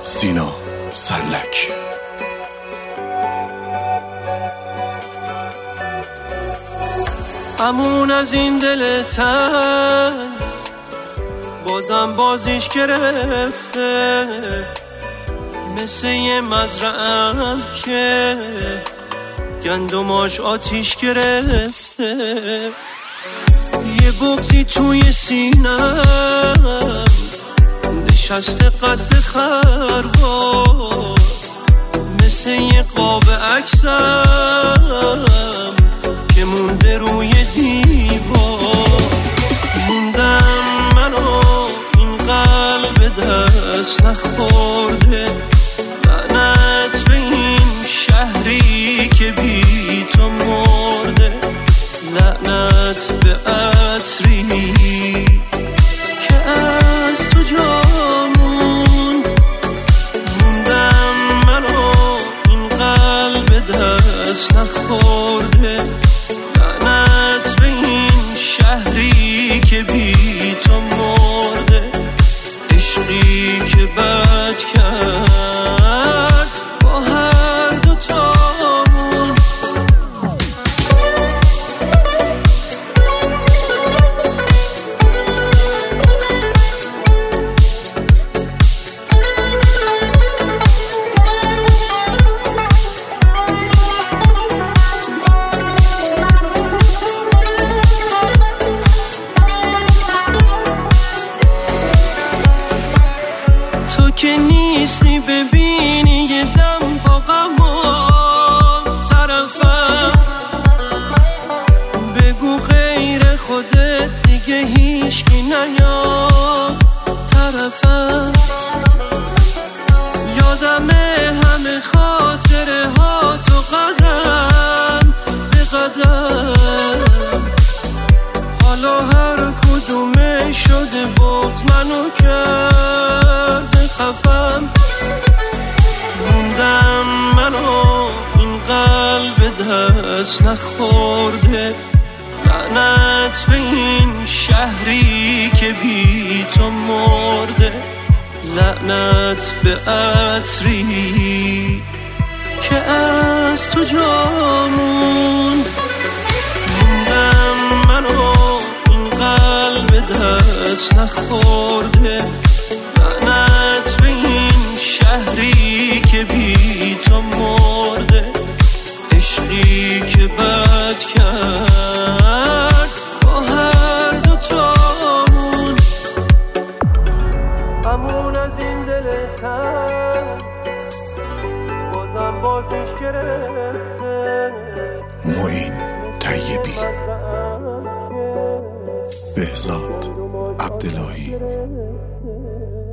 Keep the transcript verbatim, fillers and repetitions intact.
سینا سرلک. همون از این دل تن بازم بازیش گرفته، مثل یه مزرعه‌ام که گندماش آتیش گرفته. یه بغضی توی سینم نشسته قد خروار، مثل یه قاب عکسم که مونده روی دیوار. موندم منو این قلب دست نخورده، لعنت به این شهری که بی تو مرده، لعنت به عطری که از تو جا موند. موندم منو این قلب دست نخورده، لعنت به این شهری که بی تو مرده، عشقی که بد کرد با هر دو تامون. تو که نیستی ببینی یه دم با غمان طرفم، بگو غیر خودت دیگه هیچکی نیاد طرفم. یادمه همه خاطره ها تو قدم به قدم، حالا هر کدومه شده بغض منو کرده خفم. موندم منو این قلب دست نخورده، لعنت به این شهری که بی تو مرده، لعنت به عطری که از تو جا موند. موندم منو این قلب دست نخورده، لعنت به این شهری که بی تو مرده، عشقی که بد کرد با هر دو تامون. همون از این دل تن بازم بازیش گرفته. معین طیبی، بهزاد عبداللهی.